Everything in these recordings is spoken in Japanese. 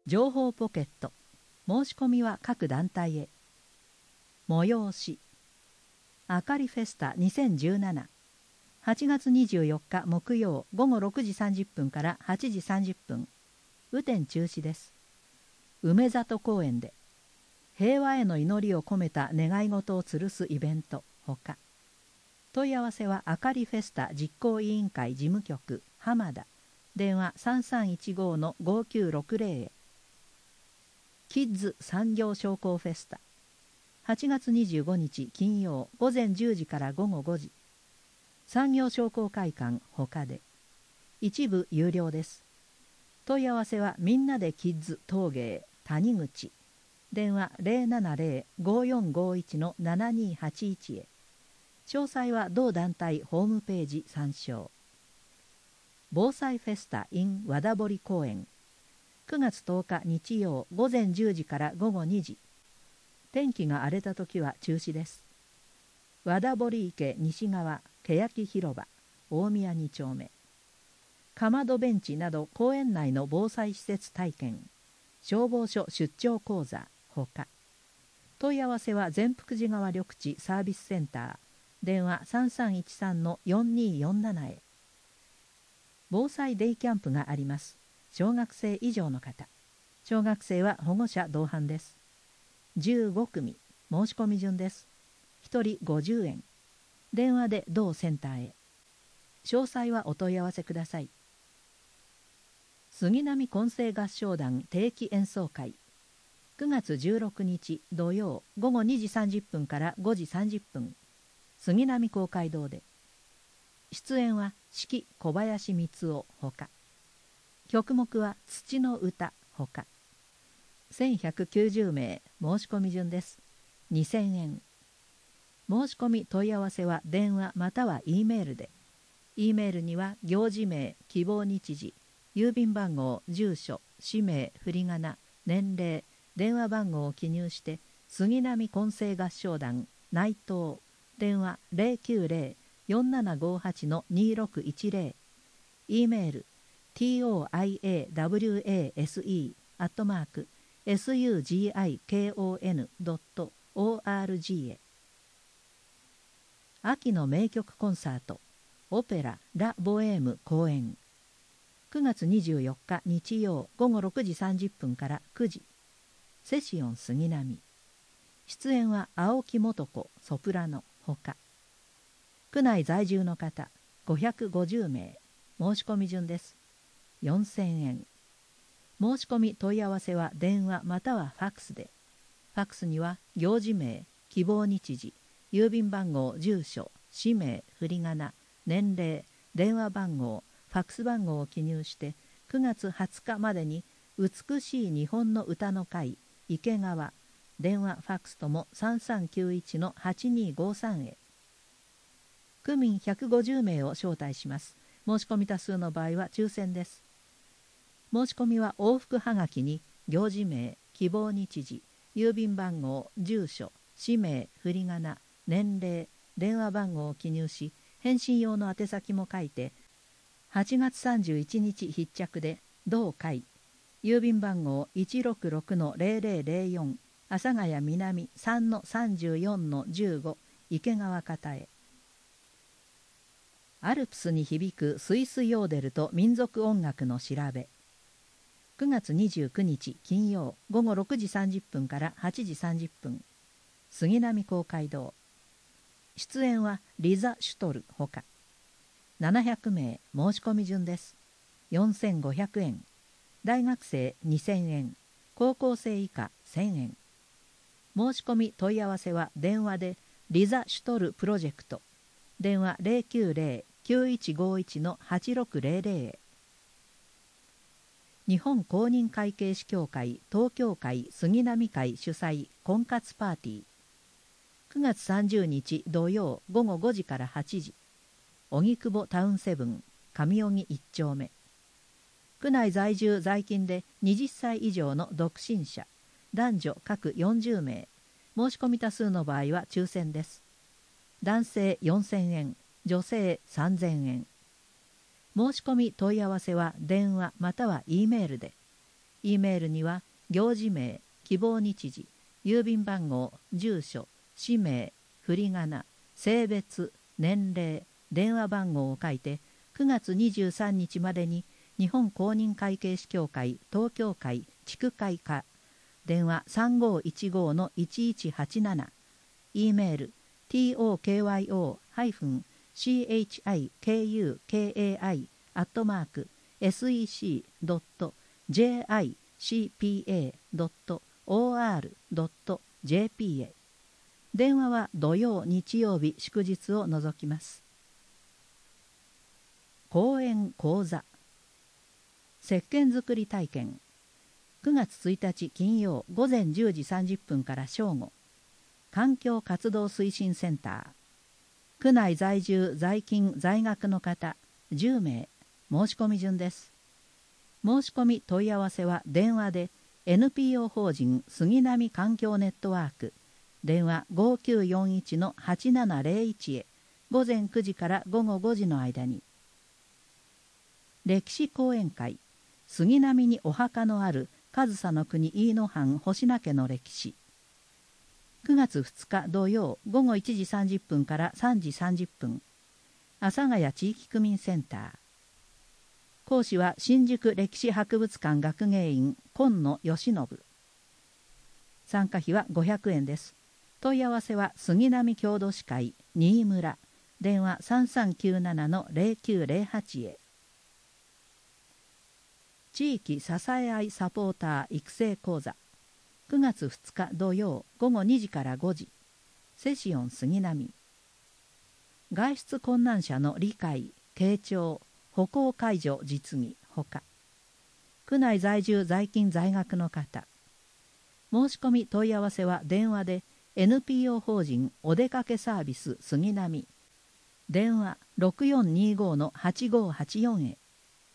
情報ポケット。申し込みは各団体へ。催し。あかりフェスタ2017。8月24日木曜午後6時30分から8時30分。雨天中止です。梅里公園で。平和への祈りを込めた願い事を吊るすイベントほか。問い合わせはあかりフェスタ実行委員会事務局浜田。電話3315-5960へ。キッズ産業商工フェスタ8月25日金曜午前10時から午後5時。産業商工会館ほかで。一部有料です。問い合わせはみんなでキッズ陶芸谷口。電話070-5451-7281へ。詳細は同団体ホームページ参照。防災フェスタ in 和田堀公園9月10日日曜午前10時から午後2時。天気が荒れた時は中止です。和田堀池西側欅広場大宮2丁目。かまどベンチなど公園内の防災施設体験消防署出張講座ほか。問い合わせは善福寺川緑地サービスセンター電話3313-4247へ。防災デイキャンプがあります。小学生以上の方。小学生は保護者同伴です。15組。申し込み順です。1人50円。電話で同センターへ。詳細はお問い合わせください。杉並混声合唱団定期演奏会。9月16日土曜午後2時30分から5時30分。杉並公会堂で。出演は四季小林光雄ほか。曲目は土の歌ほか。1190名。申し込み順です。2000円。申し込み問い合わせは電話または E メールで。E メールには行事名、希望日時、郵便番号、住所、氏名、振り仮名、年齢、電話番号を記入して杉並混声合唱団内藤電話090-4758-2610 E メール toiawase@sugikon.org へ。秋の名曲コンサートオペララ・ボエーム公演9月24日日曜午後6時30分から9時。セシオン杉並。出演は青木素子ソプラノほか。区内在住の方550名。申し込み順です。4000円。申し込み問い合わせは電話またはファックスで。ファックスには行事名、希望日時、郵便番号、住所、氏名、振り仮名、年齢、電話番号、ファックス番号を記入して9月20日までに美しい日本の歌の会池川電話ファックスとも3391-8253へ。区民150名を招待します。申し込み多数の場合は抽選です。申し込みは往復はがきに行事名、希望日時、郵便番号、住所、氏名、振り仮名、年齢、電話番号を記入し返信用の宛先も書いて8月31日必着で同会郵便番号 166-0004 阿佐ヶ谷南 3-34-15 池川方へ。アルプスに響くスイスヨーデルと民族音楽の調べ9月29日金曜午後6時30分から8時30分。杉並公会堂。出演はリザ・シュトルほか。700名。申し込み順です。4500円。大学生2000円。高校生以下1000円。申し込み問い合わせは電話でリザ・シュトルプロジェクト電話 090-9151-8600 へ。日本公認会計士協会東京会杉並会主催婚活パーティー9月30日土曜午後5時から8時。荻窪タウンセブン上荻1丁目。区内在住在勤で20歳以上の独身者男女各40名。申し込み多数の場合は抽選です。男性4000円女性3000円。申し込み問い合わせは電話または E メールで。 E メールには行事名、希望日時、郵便番号、住所、氏名、振り仮名、性別、年齢、電話番号を書いて9月23日までに日本公認会計士協会東京会地区会課電話 3515-1187 E メール tokyokai@secpa.or.jp へ。電話は土曜、日曜日、祝日を除きます。講演講座石鹸作り体験9月1日金曜午前10時30分から正午、環境活動推進センター、区内在住在勤在学の方10名、申し込み順です。申し込み問い合わせは電話で NPO 法人杉並環境ネットワーク電話 5941-8701 へ午前9時から午後5時の間に。歴史講演会杉並にお墓のある上総の国飯野藩星名家の歴史9月2日土曜午後1時30分から3時30分阿佐ヶ谷地域区民センター。講師は新宿歴史博物館学芸員今野義信。参加費は500円です。問い合わせは杉並郷土史会新村電話 3397-0908 へ。地域支え合いサポーター育成講座9月2日土曜午後2時から5時セシオン杉並。外出困難者の理解、傾聴、歩行介助実技ほか区内在住在勤在学の方申し込み問い合わせは電話で NPO 法人お出かけサービス杉並電話 6425-8584 へ。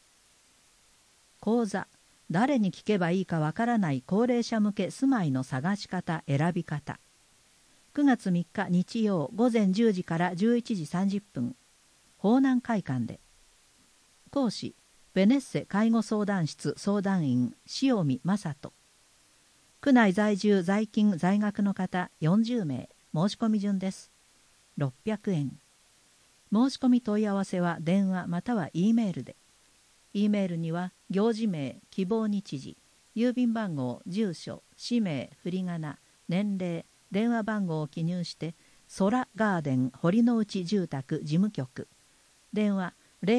講座誰に聞けばいいかわからない高齢者向け住まいの探し方選び方9月3日日曜午前10時から11時30分方南会館で。講師ベネッセ介護相談室相談員塩見正人。区内在住在勤在学の方40名、申し込み順です。600円。申し込み問い合わせは電話または E メールで。E メールには行事名、希望日時、郵便番号、住所、氏名、振り仮名、年齢、電話番号を記入して空ガーデン堀之内住宅事務局電話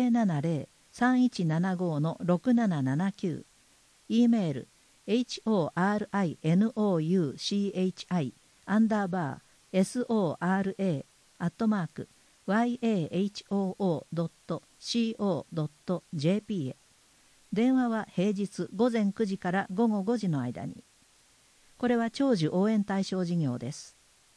070-3175-6779 E メール HORINOUCHI_SORA@yahoo.co.jp へ。電話は平日午前9時から午後5時の間に。これは長寿応援対象事業です。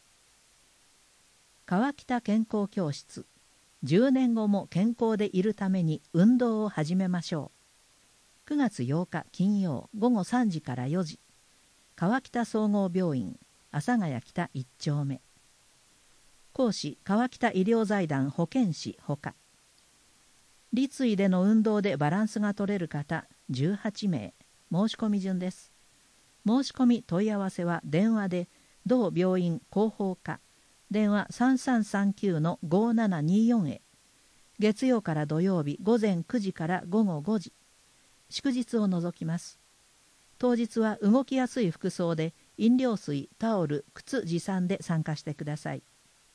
川北健康教室10年後も健康でいるために運動を始めましょう。9月8日金曜午後3時から4時川北総合病院阿佐ヶ谷北1丁目。講師川北医療財団保健師ほか立位での運動でバランスが取れる方18名、申し込み順です。申し込み問い合わせは電話で同病院広報課電話 3339-5724 へ。月曜から土曜日午前9時から午後5時祝日を除きます。当日は動きやすい服装で飲料水、タオル、靴持参で参加してください。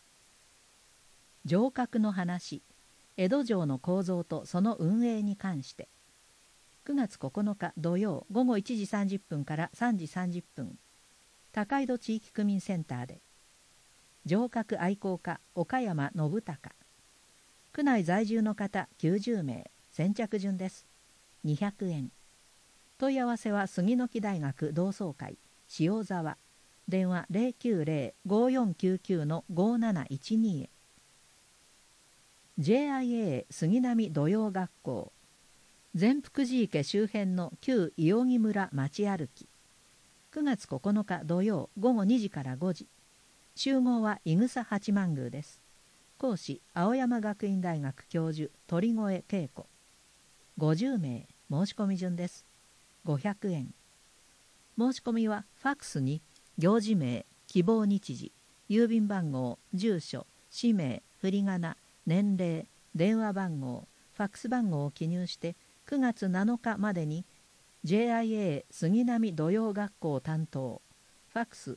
城郭の話江戸城の構造とその運営に関して9月9日土曜午後1時30分から3時30分高井戸地域区民センターで。城郭愛好家岡山信孝。区内在住の方90名、先着順です。200円。問い合わせは杉の木大学同窓会塩沢電話 090-5499-5712 へ。JIA 杉並土曜学校善福寺池周辺の旧伊予木村町歩き9月9日土曜午後2時から5時集合は伊草八幡宮です。講師青山学院大学教授鳥越恵子50名、申し込み順です。500円。 申し込みはファックスに行事名、希望日時、郵便番号、住所、氏名、振り仮名、年齢、電話番号、ファックス番号を記入して9月7日までに JIA 杉並土曜学校担当ファックス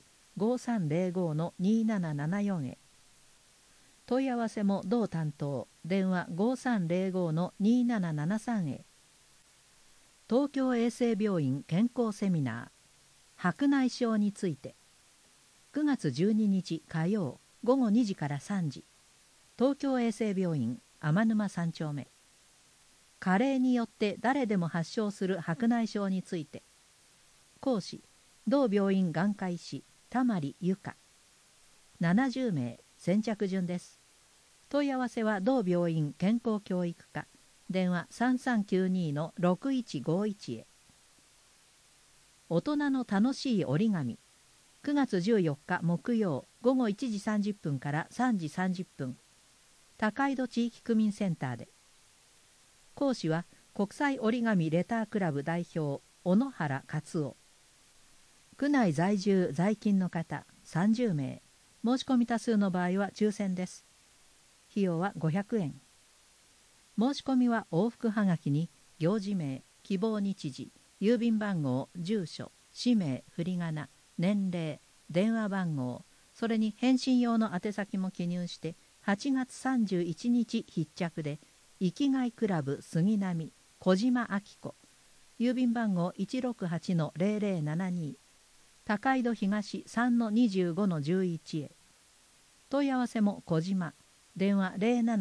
5305-2774 へ。問い合わせも同担当電話 5305-2773 へ。東京衛生病院健康セミナー白内障について9月12日火曜午後2時から3時、東京衛生病院天沼3丁目。加齢によって誰でも発症する白内障について。講師同病院眼科医師田丸由香。70名先着順です。問い合わせは同病院健康教育課電話 3392-6151 へ。大人の楽しい折り紙9月14日木曜午後1時30分から3時30分、高井戸地域区民センターで。講師は国際折り紙レタークラブ代表小野原克夫。区内在住在勤の方30名、申し込み多数の場合は抽選です。費用は500円。申し込みは往復はがきに行事名、希望日時、郵便番号、住所、氏名、振り仮名、年齢、電話番号、それに返信用の宛先も記入して8月31日必着で、生きがいクラブ杉並小島明子、郵便番号 168-0072、高井戸東 3-25-11 へ。問い合わせも小島電話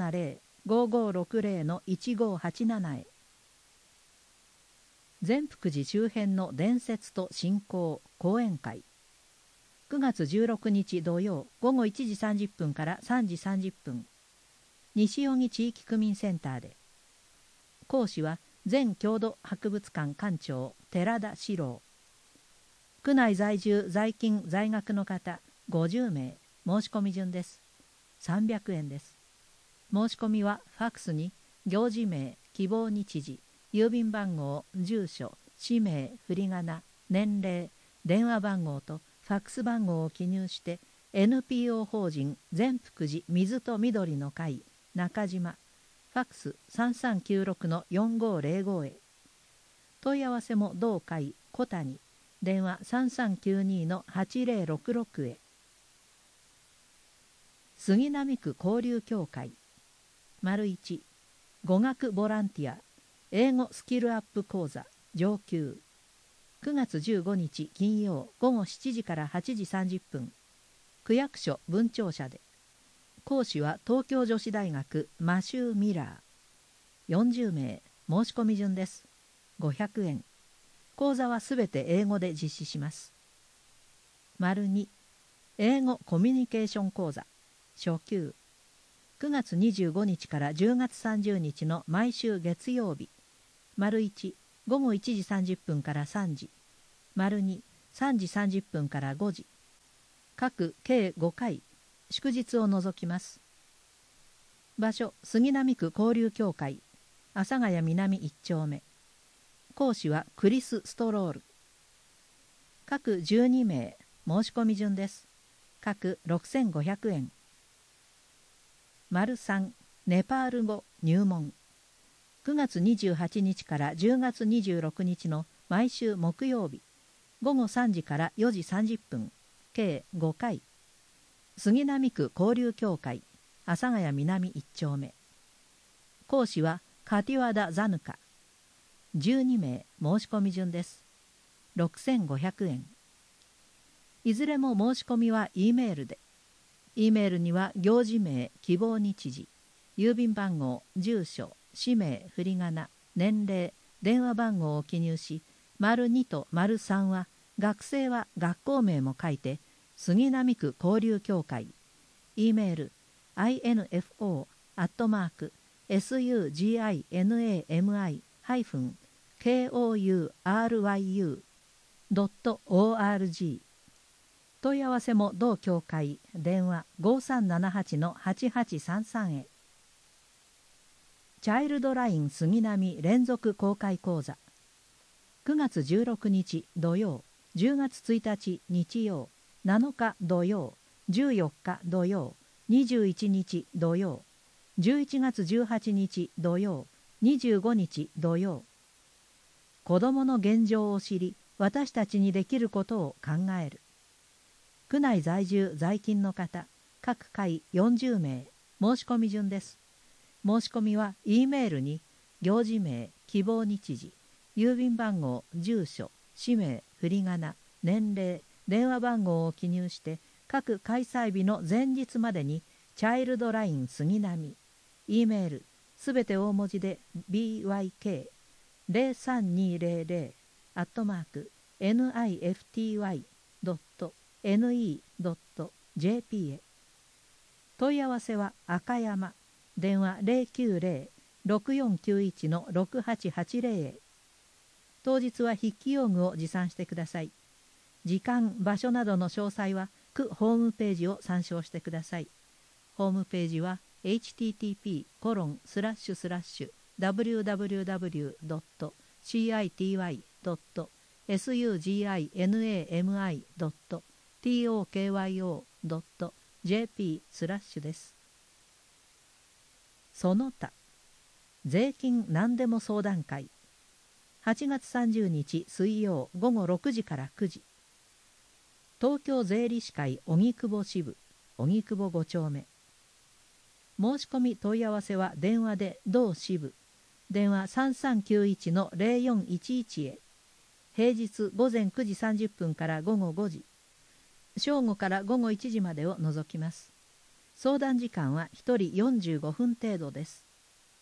070-5560-1587 へ。善福寺周辺の伝説と信仰講演会9月16日土曜午後1時30分から3時30分、西荻地域区民センターで。講師は前郷土博物館館長寺田史郎。区内在住在勤在学の方50名、申し込み順です。300円です。申し込みはファックスに行事名、希望日時、郵便番号、住所、氏名、振り仮名、年齢、電話番号とファックス番号を記入して NPO 法人善福寺水と緑の会中島、ファックス 3396-4505 へ。問い合わせも同会小谷電話 3392-8066 へ。杉並区交流協会 ① 語学ボランティア英語スキルアップ講座上級9月15日金曜午後7時から8時30分、区役所文庁舎で。講師は東京女子大学マシュー・ミラー。40名、申し込み順です。500円。講座はすべて英語で実施します。2、英語コミュニケーション講座初級9月25日から10月30日の毎週月曜日。1、午後1時30分から3時。2、3時30分から5時。各計5回、祝日を除きます。場所、杉並区交流協会、阿佐ヶ谷南1丁目。講師はクリス・ストロール。各12名、申し込み順です。各6500円。3、ネパール語入門。9月28日から10月26日の毎週木曜日、午後3時から4時30分、計5回。杉並区交流協会、阿佐ヶ谷南1丁目。講師はカティワダ・ザヌカ。12名、申し込み順です。6500円。いずれも申し込みは E メールで。E メールには行事名、希望日時、郵便番号、住所、氏名、振り仮名、年齢、電話番号を記入し、2と3は学生は学校名も書いて、杉並区交流協会 E メール info@suginami-kouryu.org 問い合わせも同協会電話 5378-8833 へ。チャイルドライン杉並連続公開講座9月16日土曜 10月1日日曜、7日土曜、14日土曜、21日土曜、11月18日土曜、25日土曜。子どもの現状を知り、私たちにできることを考える。区内在住在勤の方、各会40名、申し込み順です。申し込みは E メールに行事名、希望日時、郵便番号、住所、氏名、振り仮名、年齢、電話番号を記入して各開催日の前日までにチャイルドライン杉並 E メールすべて大文字で byk03200nifty.ne.jp へ。問い合わせは赤山、電話 090-6491-6880 へ。当日は筆記用具を持参してください。時間、場所などの詳細は区ホームページを参照してください。ホームページは http://www.city.tokyo.jp/ です。その他、税金何でも相談会。8月30日水曜午後6時から9時。東京税理士会荻窪支部、荻窪5丁目。申し込み問い合わせは電話で同支部、電話 3391-0411 へ。平日午前9時30分から午後5時、正午から午後1時までを除きます。相談時間は1人45分程度です。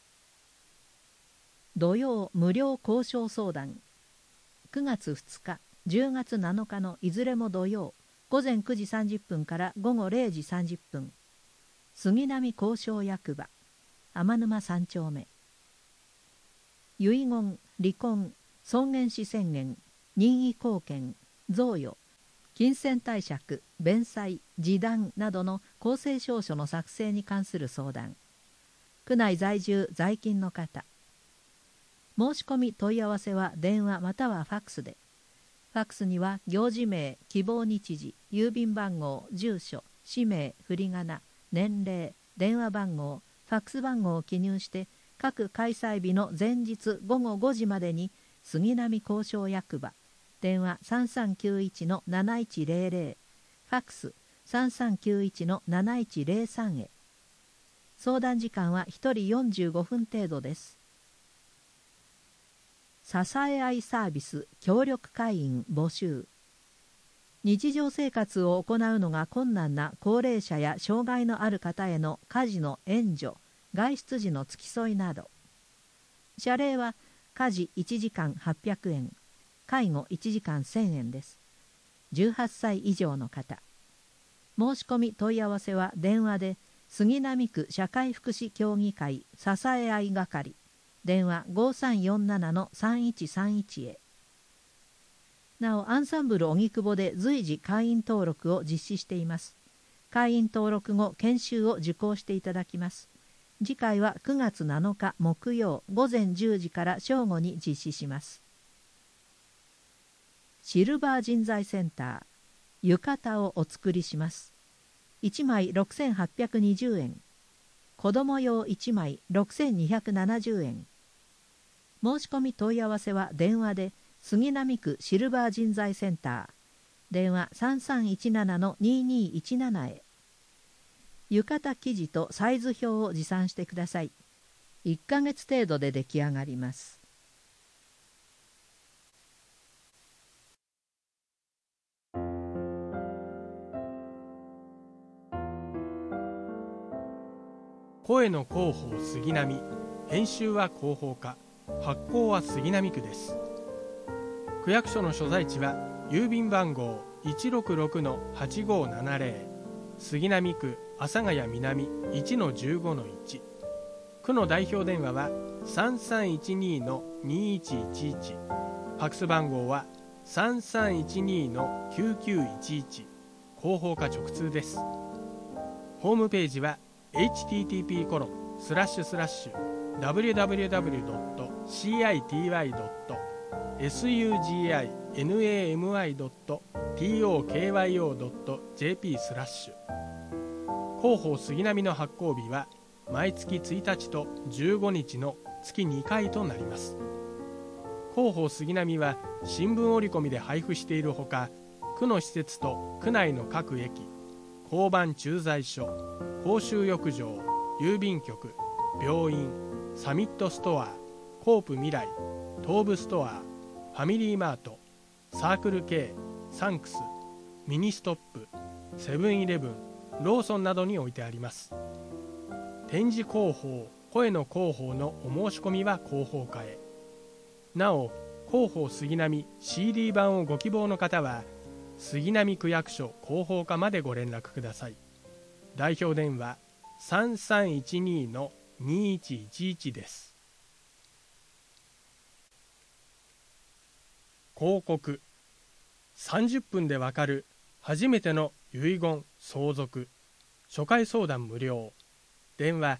土曜無料交渉相談。9月2日、10月7日のいずれも土曜、午前9時30分から午後0時30分。杉並交渉役場、天沼3丁目。遺言、離婚、尊厳死宣言、任意後見、贈与、金銭貸借、弁済、示談などの公正証書の作成に関する相談。区内在住在勤の方。申し込み問い合わせは電話またはファックスで。ファックスには行事名、希望日時、郵便番号、住所、氏名、振り仮名、年齢、電話番号、ファックス番号を記入して各開催日の前日午後5時までに杉並交渉役場、電話 3391-7100、ファックス 3391-7103 へ。相談時間は1人45分程度です。支え合いサービス協力会員募集。日常生活を行うのが困難な高齢者や障害のある方への家事の援助、外出時の付き添いなど。謝礼は家事1時間800円、介護1時間1000円です。18歳以上の方。申し込み問い合わせは電話で杉並区社会福祉協議会支え合い係、電話 5347-3131 へ。なお、アンサンブル荻窪で随時会員登録を実施しています。会員登録後、研修を受講していただきます。次回は9月7日木曜午前10時から正午に実施します。シルバー人材センター、浴衣をお作りします。1枚6820円。子供用1枚6270円。申し込み問い合わせは電話で杉並区シルバー人材センター、電話 3317-2217 へ。浴衣生地とサイズ表を持参してください。1ヶ月程度で出来上がります。 声の広報杉並、編集は広報課、発行は杉並区です。区役所の所在地は郵便番号 166-8570、 杉並区阿佐ヶ谷南 1-15-1。 区の代表電話は 3312-2111、 ファックス番号は 3312-9911、 広報課直通です。ホームページは http://www.city.sugi.ac nami.tokyo.jp/広報杉並の発行日は毎月1日と15日の月2回となります。広報杉並は新聞折り込みで配布しているほか、区の施設と区内の各駅、交番駐在所、公衆浴場、郵便局、病院、サミットストア、コープ未来、東武ストア、ファミリーマート、サークル K、サンクス、ミニストップ、セブンイレブン、ローソンなどに置いてあります。展示広報、声の広報のお申し込みは広報課へ。なお、広報杉並 CD 版をご希望の方は杉並区役所広報課までご連絡ください。代表電話 3312-2111 です。広告。30分でわかる初めての遺言相続初回相談無料。電話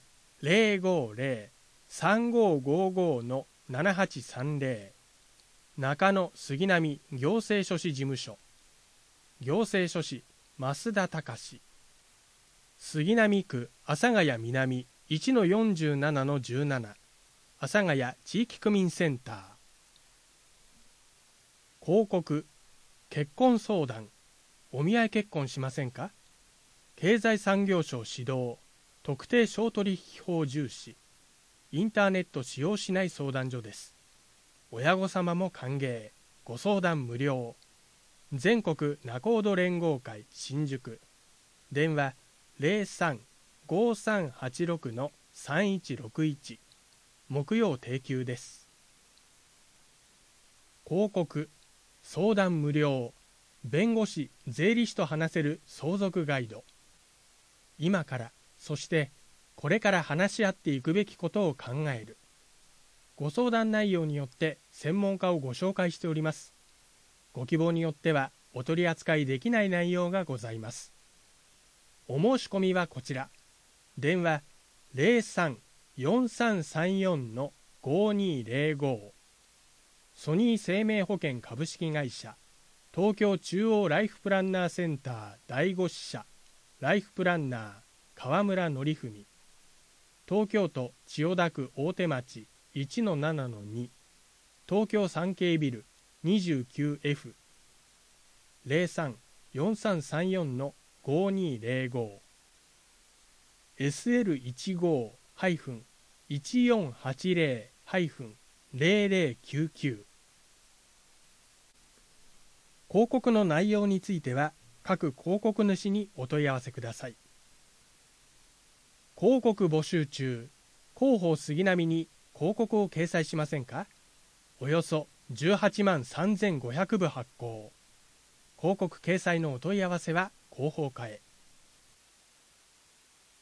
050-3555-7830 中野杉並行政書士事務所。行政書士増田隆。杉並区阿佐ヶ谷南 1-47-17 阿佐ヶ谷地域区民センター。広告。結婚相談。お見合い結婚しませんか？経済産業省指導特定商取引法重視。インターネット使用しない相談所です。親御様も歓迎。ご相談無料。全国仲人連合会新宿。電話 03-5386-3161 木曜定休です。広告。相談無料。弁護士・税理士と話せる相続ガイド。今から、そしてこれから話し合っていくべきことを考える。ご相談内容によって専門家をご紹介しております。ご希望によってはお取り扱いできない内容がございます。お申し込みはこちら。電話 03-4334-5205 ソニー生命保険株式会社東京中央ライフプランナーセンター第5支社ライフプランナー川村則文。東京都千代田区大手町 1-7-2 東京産経ビル 29F 03-4334-5205 SL15-1480-0099。広告の内容については各広告主にお問い合わせください。広告募集中。広報杉並に広告を掲載しませんか？およそ18万3500部発行。広告掲載のお問い合わせは広報課へ。